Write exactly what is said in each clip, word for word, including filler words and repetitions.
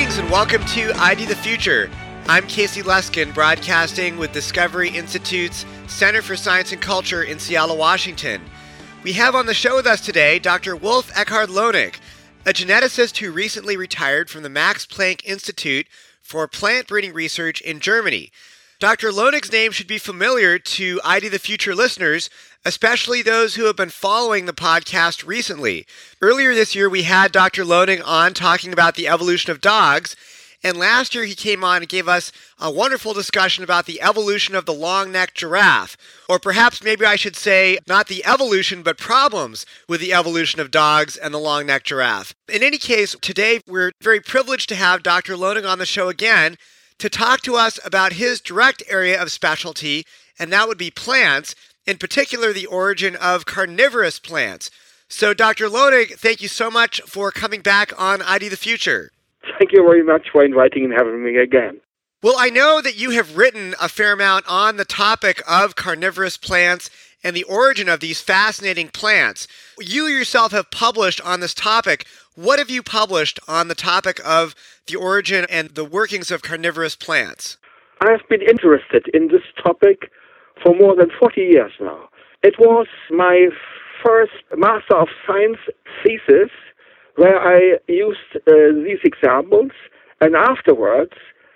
Greetings and welcome to I D the Future. I'm Casey Luskin, broadcasting with Discovery Institute's Center for Science and Culture in Seattle, Washington. We have on the show with us today Doctor Wolf Eckhard Lonig, a geneticist who recently retired from the Max Planck Institute for Plant Breeding Research in Germany. Doctor Lonig's name should be familiar to I D the Future listeners, especially those who have been following the podcast recently. Earlier this year, we had Doctor Lonig on talking about the evolution of dogs, and last year he came on and gave us a wonderful discussion about the evolution of the long-necked giraffe, or perhaps maybe I should say not the evolution, but problems with the evolution of dogs and the long-necked giraffe. In any case, today we're very privileged to have Doctor Lonig on the show again to talk to us about his direct area of specialty, and that would be plants, in particular the origin of carnivorous plants. So, Doctor Lonig, thank you so much for coming back on I D the Future. Thank you very much for inviting and having me again. Well, I know that you have written a fair amount on the topic of carnivorous plants and the origin of these fascinating plants. You yourself have published on this topic. What have you published on the topic of the origin and the workings of carnivorous plants? I have been interested in this topic for more than forty years now. It was my first Master of Science thesis where I used uh, these examples, and afterwards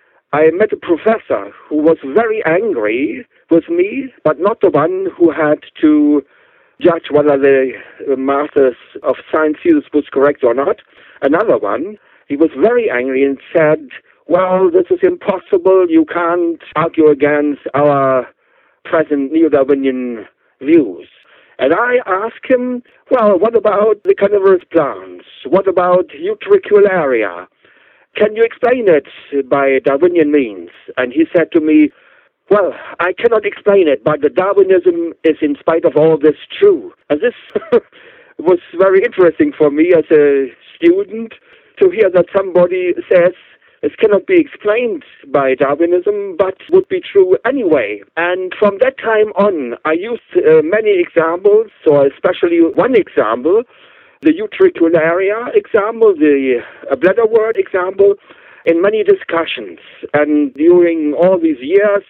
I met a professor who was very angry with me, but not the one who had to judge whether the Master of Science thesis was correct or not. Another one, he was very angry and said, well, this is impossible, you can't argue against our present neo-Darwinian views. And I asked him, well, what about the carnivorous plants? What about Utricularia? Can you explain it by Darwinian means? And he said to me, well, I cannot explain it, but the Darwinism is, in spite of all this, true. And this was very interesting for me as a student to hear that somebody says it cannot be explained by Darwinism, but would be true anyway. And from that time on, I used uh, many examples, or especially one example, the Utricularia example, the uh, bladderwort example, in many discussions. And during all these years,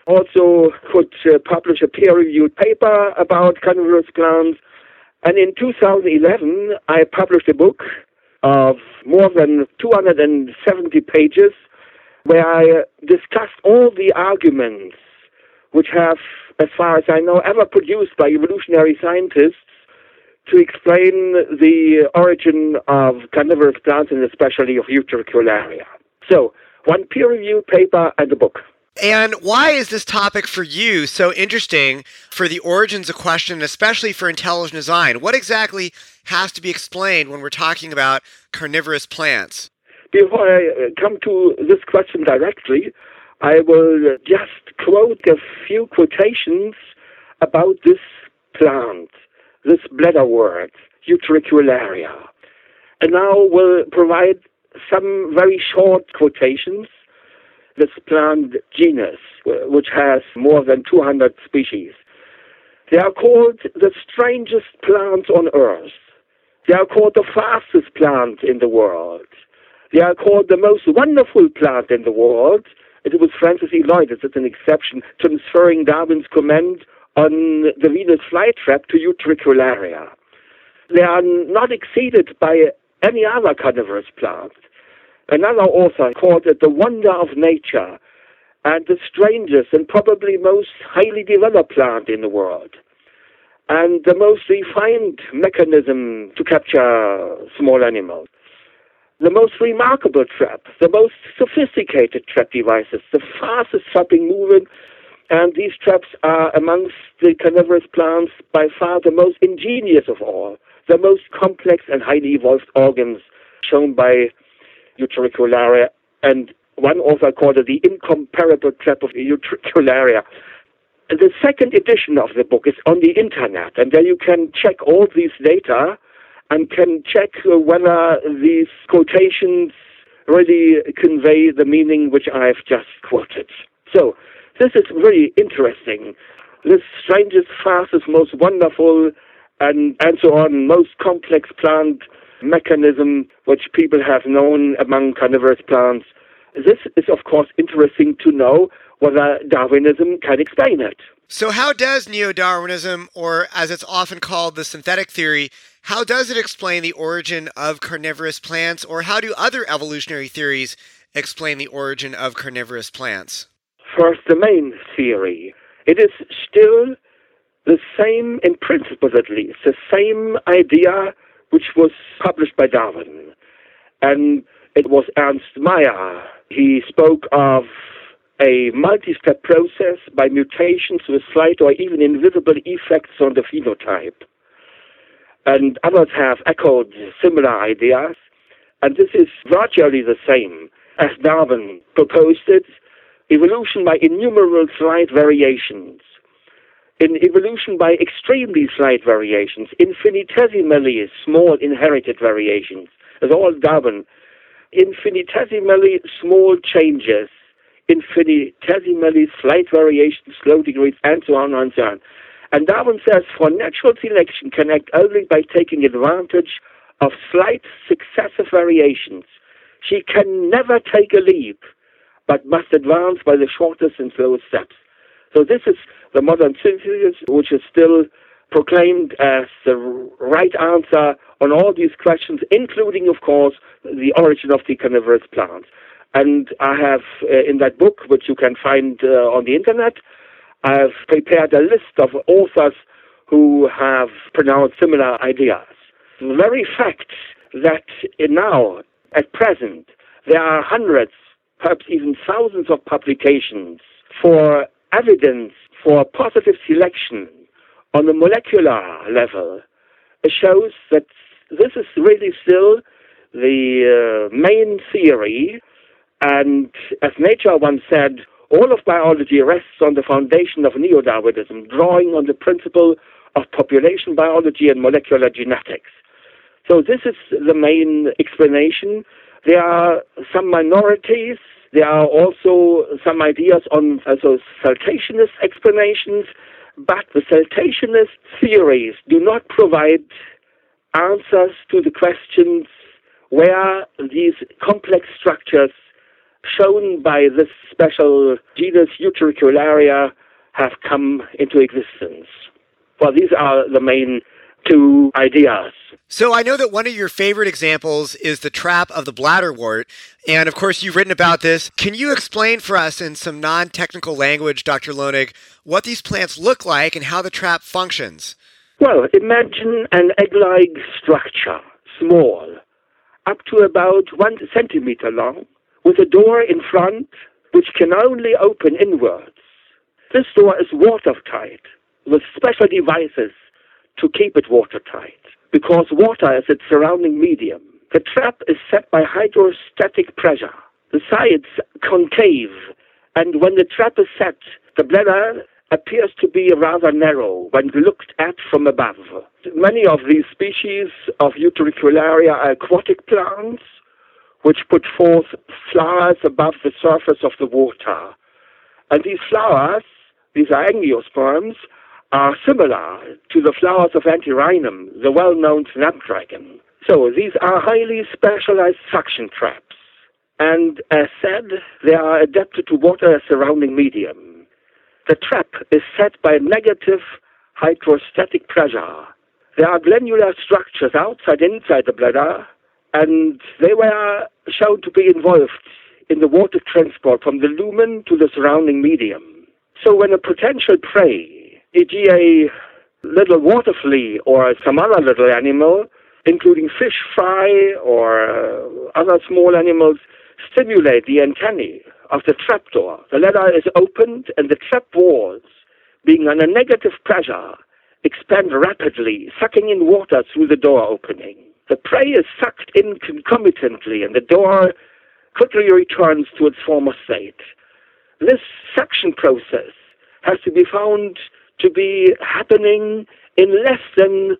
also could uh, publish a peer-reviewed paper about carnivorous plants. And in two thousand eleven, I published a book of more than two hundred seventy pages where I discussed all the arguments which have, as far as I know, ever produced by evolutionary scientists to explain the origin of carnivorous plants and especially of Utricularia. So, one peer-reviewed paper and a book. And why is this topic for you so interesting for the origins of question, especially for intelligent design? What exactly has to be explained when we're talking about carnivorous plants? Before I come to this question directly, I will just quote a few quotations about this plant, this bladderwort, Utricularia. And now we'll provide some very short quotations. This plant genus, which has more than two hundred species. They are called the strangest plants on Earth. They are called the fastest plant in the world. They are called the most wonderful plant in the world. It was Francis E. Lloyd, it's an exception, transferring Darwin's comment on the Venus flytrap to Utricularia. They are not exceeded by any other carnivorous plant. Another author called it the wonder of nature and the strangest and probably most highly developed plant in the world, and the most refined mechanism to capture small animals, the most remarkable trap, the most sophisticated trap devices, the fastest trapping movement, and these traps are amongst the carnivorous plants by far the most ingenious of all, the most complex and highly evolved organs shown by Utricularia, and one author called it the incomparable trap of Utricularia. The second edition of the book is on the internet, and there you can check all these data and can check whether these quotations really convey the meaning which I've just quoted. So, this is really interesting. This strangest, fastest, most wonderful, and, and so on, most complex plant mechanism which people have known among carnivorous plants. This is, of course, interesting to know whether Darwinism can explain it. So how does neo-Darwinism, or as it's often called, the synthetic theory, how does it explain the origin of carnivorous plants, or how do other evolutionary theories explain the origin of carnivorous plants? First, the main theory. It is still the same, in principle at least, the same idea which was published by Darwin. And it was Ernst Mayr. He spoke of a multi-step process by mutations with slight or even invisible effects on the phenotype. And others have echoed similar ideas, and this is virtually the same as Darwin proposed it: evolution by innumerable slight variations. In evolution by extremely slight variations, infinitesimally small inherited variations, as all Darwin, infinitesimally small changes, infinitesimally slight variations, slow degrees, and so on and so on. And Darwin says for natural selection can act only by taking advantage of slight successive variations. She can never take a leap, but must advance by the shortest and slowest steps. So this is the modern synthesis, which is still proclaimed as the right answer on all these questions, including, of course, the origin of the carnivorous plants. And I have, uh, in that book, which you can find uh, on the internet, I have prepared a list of authors who have pronounced similar ideas. The very fact that now, at present, there are hundreds, perhaps even thousands of publications for evidence for positive selection on a molecular level shows that this is really still the uh, main theory. And as Nature once said, all of biology rests on the foundation of neo-Darwinism, drawing on the principle of population biology and molecular genetics. So this is the main explanation. There are some minorities. There are also some ideas on also saltationist explanations, but the saltationist theories do not provide answers to the questions where these complex structures shown by this special genus Utricularia have come into existence. Well, these are the main two ideas. So I know that one of your favorite examples is the trap of the bladderwort, and of course you've written about this. Can you explain for us in some non-technical language, Doctor Lonig, what these plants look like and how the trap functions? Well, imagine an egg-like structure, small, up to about one centimeter long, with a door in front which can only open inwards. This door is watertight, with special devices to keep it watertight, because water is its surrounding medium. The trap is set by hydrostatic pressure. The sides concave, and when the trap is set, the bladder appears to be rather narrow when looked at from above. Many of these species of Utricularia are aquatic plants, which put forth flowers above the surface of the water. And these flowers, these are angiosperms, are similar to the flowers of Antirrhinum, the well-known snapdragon. So these are highly specialized suction traps. And as said, they are adapted to water as surrounding medium. The trap is set by negative hydrostatic pressure. There are glandular structures outside and inside the bladder, and they were shown to be involved in the water transport from the lumen to the surrounding medium. So when a potential prey, for example a little water flea or some other little animal, including fish fry or uh, other small animals, stimulate the antennae of the trapdoor, the ladder is opened and the trap walls, being under negative pressure, expand rapidly, sucking in water through the door opening. The prey is sucked in concomitantly, and the door quickly returns to its former state. This suction process has to be found to be happening in less than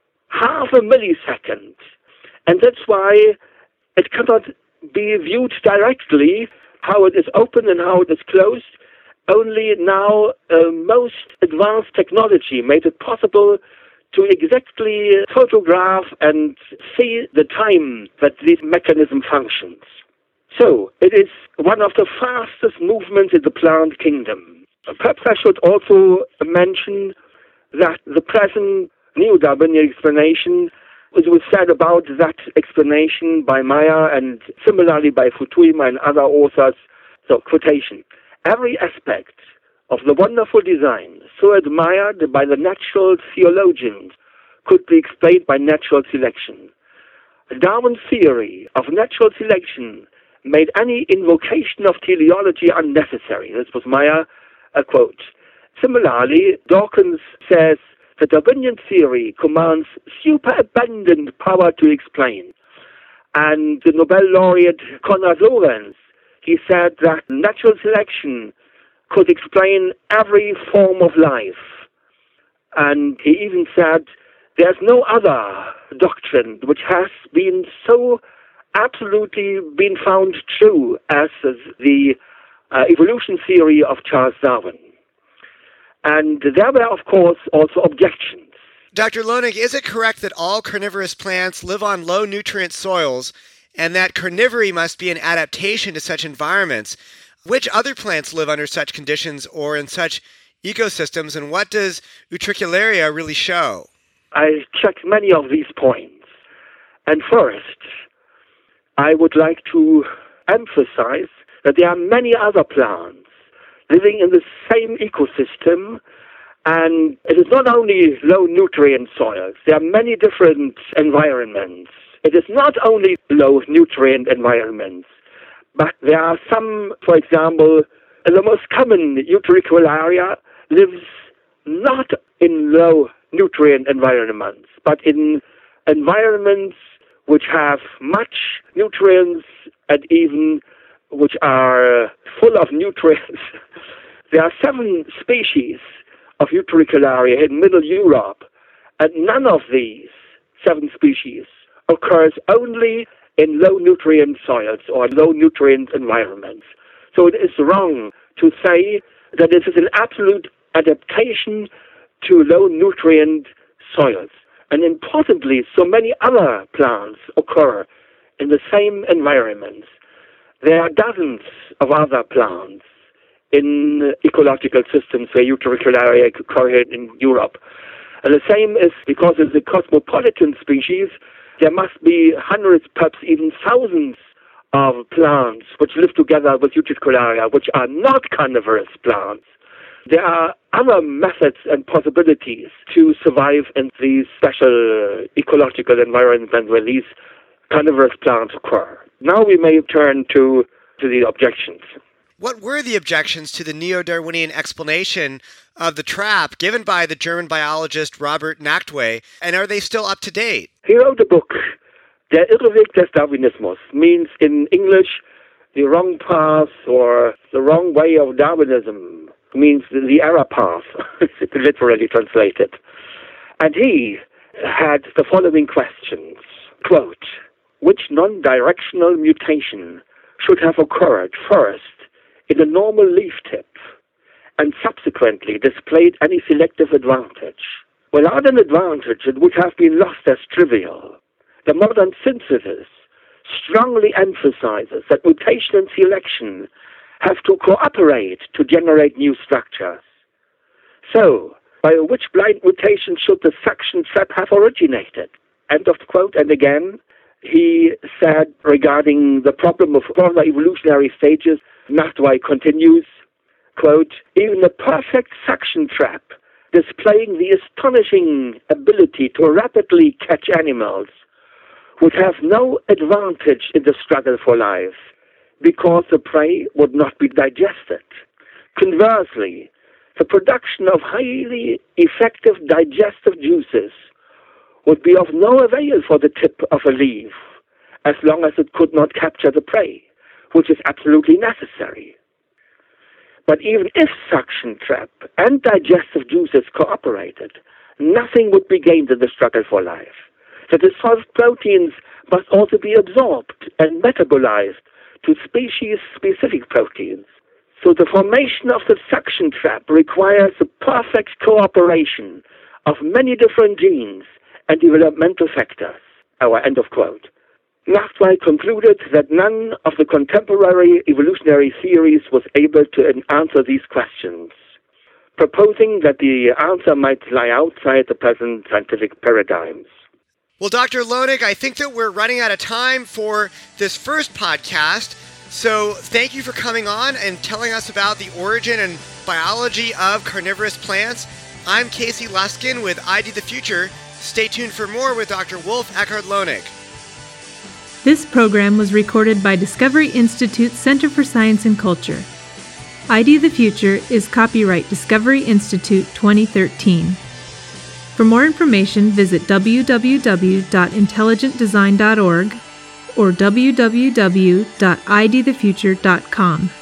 half a millisecond. And that's why it cannot be viewed directly, how it is open and how it is closed. Only now uh, most advanced technology made it possible to exactly photograph and see the time that this mechanism functions. So, it is one of the fastest movements in the plant kingdom. Perhaps I should also mention that the present Neo-Darwinian explanation, as was said about that explanation by Meyer and similarly by Futuyma and other authors, so quotation, every aspect of the wonderful design so admired by the natural theologians could be explained by natural selection. Darwin's theory of natural selection made any invocation of teleology unnecessary. This was Meyer, a quote. Similarly, Dawkins says the Darwinian theory commands superabundant power to explain. And the Nobel laureate Konrad Lorenz, he said that natural selection could explain every form of life. And he even said there's no other doctrine which has been so absolutely been found true as the uh, evolution theory of Charles Darwin. And there were, of course, also objections. Doctor Lonig, is it correct that all carnivorous plants live on low-nutrient soils and that carnivory must be an adaptation to such environments? Which other plants live under such conditions or in such ecosystems, and what does Utricularia really show? I checked many of these points. And first, I would like to emphasize that there are many other plants living in the same ecosystem, and it is not only low-nutrient soils. There are many different environments. It is not only low-nutrient environments, but there are some, for example, the most common Utricularia lives not in low-nutrient environments, but in environments which have much nutrients and even which are full of nutrients. There are seven species of Utricularia in Middle Europe, and none of these seven species occurs only in low-nutrient soils or low-nutrient environments. So it is wrong to say that this is an absolute adaptation to low-nutrient soils. And importantly, so many other plants occur in the same environments. There are dozens of other plants in ecological systems where Utricularia occur in Europe. And the same is because it's a cosmopolitan species, there must be hundreds, perhaps even thousands of plants which live together with Utricularia, which are not carnivorous plants. There are other methods and possibilities to survive in these special ecological environments where these carnivorous plants occur. Now we may turn to, to the objections. What were the objections to the neo-Darwinian explanation of the trap given by the German biologist Robert Nachtwey, and are they still up to date? He wrote a book, Der Irrweg des Darwinismus, means in English, the wrong path or the wrong way of Darwinism, means the, the error path, literally translated. And he had the following questions, quote, which non-directional mutation should have occurred first in a normal leaf tip and subsequently displayed any selective advantage? Without an advantage, it would have been lost as trivial. The modern synthesis strongly emphasizes that mutation and selection have to cooperate to generate new structures. So, by which blind mutation should the suction trap have originated? End of quote. And again, he said regarding the problem of further evolutionary stages, Nachtwey continues, quote, even a perfect suction trap displaying the astonishing ability to rapidly catch animals would have no advantage in the struggle for life because the prey would not be digested. Conversely, the production of highly effective digestive juices would be of no avail for the tip of a leaf as long as it could not capture the prey, which is absolutely necessary. But even if suction trap and digestive juices cooperated, nothing would be gained in the struggle for life. The dissolved proteins must also be absorbed and metabolized to species-specific proteins. So the formation of the suction trap requires the perfect cooperation of many different genes and developmental factors. Our end of quote. Nachtwey concluded that none of the contemporary evolutionary theories was able to answer these questions, proposing that the answer might lie outside the present scientific paradigms. Well, Doctor Lonig, I think that we're running out of time for this first podcast, so thank you for coming on and telling us about the origin and biology of carnivorous plants. I'm Casey Luskin with I D the Future. Stay tuned for more with Doctor Wolf Eckhard Lonig. This program was recorded by Discovery Institute Center for Science and Culture. I D the Future is copyright Discovery Institute twenty thirteen. For more information, visit w w w dot intelligent design dot org or w w w dot i d the future dot com.